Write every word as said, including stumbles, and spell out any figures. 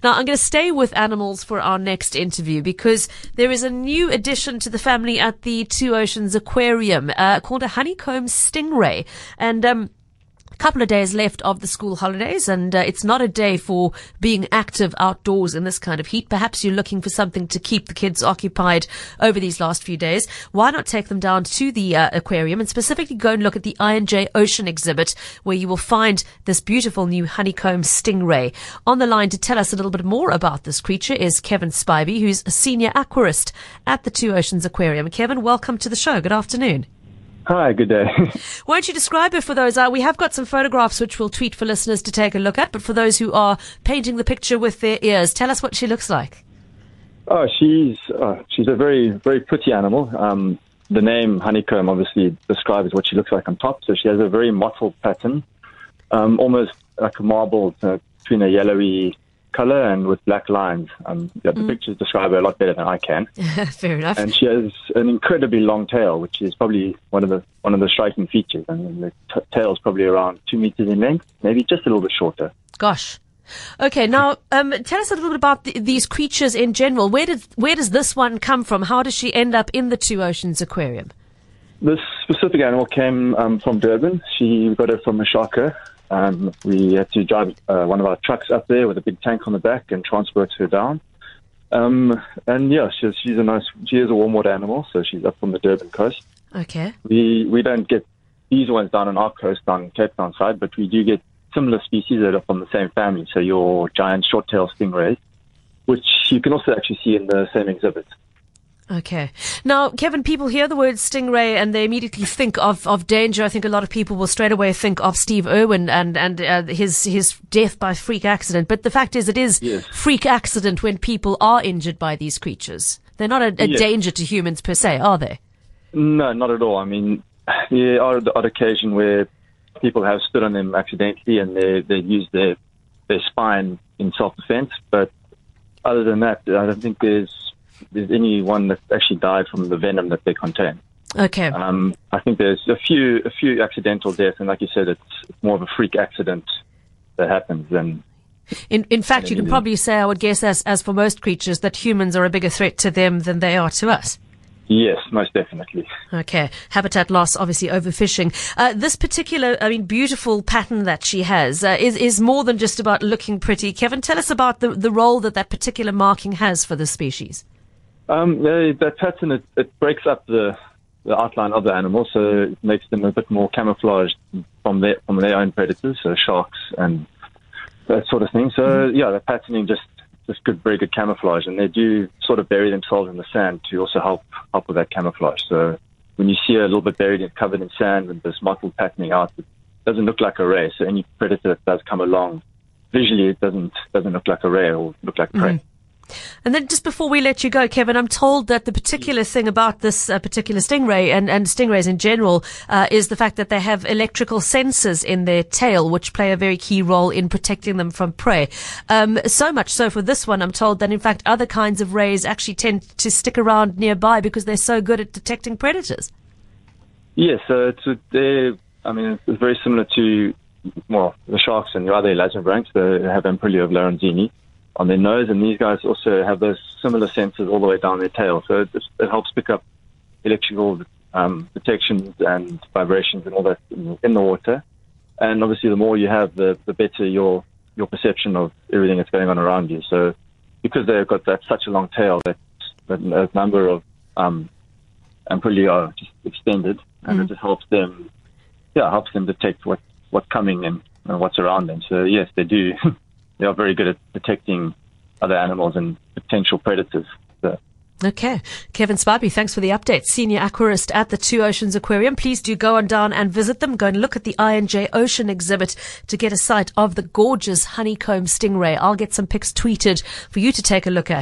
Now, I'm going to stay with animals for our next interview because there is a new addition to the family at the Two Oceans Aquarium uh, called a honeycomb stingray. And um a couple of days left of the school holidays, and uh, it's not a day for being active outdoors in this kind of heat. Perhaps you're looking for something to keep the kids occupied over these last few days. Why not take them down to the uh, aquarium and specifically go and look at the I and J Ocean exhibit, where you will find this beautiful new honeycomb stingray. On the line to tell us a little bit more about this creature is Kevin Spivey, who's a senior aquarist at the Two Oceans Aquarium. Kevin, welcome to the show. Good afternoon. Hi, good day. Won't you describe her for those? Uh, we have got some photographs which we'll tweet for listeners to take a look at, but for those who are painting the picture with their ears, tell us what she looks like. Oh, she's uh, she's a very, very pretty animal. Um, the name honeycomb obviously describes what she looks like on top. So she has a very mottled pattern, um, almost like a marble uh, between a yellowy color and with black lines. Um, yeah, the mm. pictures describe her a lot better than I can. Fair enough. And she has an incredibly long tail, which is probably one of the one of the striking features. I mean, the t- tail is probably around two meters in length, maybe just a little bit shorter. Gosh. Okay, now um, tell us a little bit about the, these creatures in general. Where did where does this one come from? How does she end up in the Two Oceans Aquarium? This specific animal came um, from Durban. She got it from a sharker. Um, we had to drive uh, one of our trucks up there with a big tank on the back and transport her down. Um, and yeah, she's, she's a nice, she is a warm water animal, so she's up from the Durban coast. Okay. We we don't get these ones down on our coast, on Cape Town side, but we do get similar species that are from the same family. So your giant short-tailed stingrays, which you can also actually see in the same exhibit. Okay. Now, Kevin, people hear the word stingray and they immediately think of, of danger. I think a lot of people will straight away think of Steve Irwin and, and uh, his his death by freak accident. But the fact is, it is yes. freak accident when people are injured by these creatures. They're not a, a yes. danger to humans per se, are they? No, not at all. I mean, there are the odd occasion where people have stood on them accidentally and they they use their, their spine in self-defense. But other than that, I don't think there's there's anyone that actually died from the venom that they contain. Okay. Um, I think there's a few a few accidental deaths, and like you said, it's more of a freak accident that happens than. In in fact, you can probably say, I would guess, as as for most creatures, that humans are a bigger threat to them than they are to us. Yes, most definitely. Okay. Habitat loss, obviously overfishing. Uh, this particular, I mean, beautiful pattern that she has uh, is, is more than just about looking pretty. Kevin, tell us about the, the role that that particular marking has for the species. Um, they, that pattern, it, it breaks up the, the outline of the animal, so it makes them a bit more camouflaged from their, from their own predators, so sharks and that sort of thing. So, mm-hmm. yeah, the patterning just just good, very good camouflage, and they do sort of bury themselves in the sand to also help help with that camouflage. So when you see a little bit buried and covered in sand with this mottled patterning out, it doesn't look like a ray. So any predator that does come along, visually it doesn't doesn't look like a ray or look like prey. Mm. And then just before we let you go, Kevin, I'm told that the particular thing about this uh, particular stingray and, and stingrays in general uh, is the fact that they have electrical sensors in their tail, which play a very key role in protecting them from prey. Um, so much so for this one, I'm told that in fact other kinds of rays actually tend to stick around nearby because they're so good at detecting predators. Yes, so it's a, they're, I mean, it's very similar to, well, the sharks and your other elasmobranchs. They have Amprilio of Lorenzini on their nose, and these guys also have those similar sensors all the way down their tail. So it, it helps pick up electrical um, detections and vibrations and all that in, in the water. And obviously, the more you have, the, the better your your perception of everything that's going on around you. So because they've got that such a long tail, that, that a number of um, Amprilio are just extended, and mm. it just helps them, yeah, helps them detect what, what's coming and, and what's around them. So yes, they do. They are very good at detecting other animals and potential predators. So. Okay. Kevin Spivey, thanks for the update. Senior aquarist at the Two Oceans Aquarium. Please do go on down and visit them. Go and look at the I and J Ocean exhibit to get a sight of the gorgeous honeycomb stingray. I'll get some pics tweeted for you to take a look at.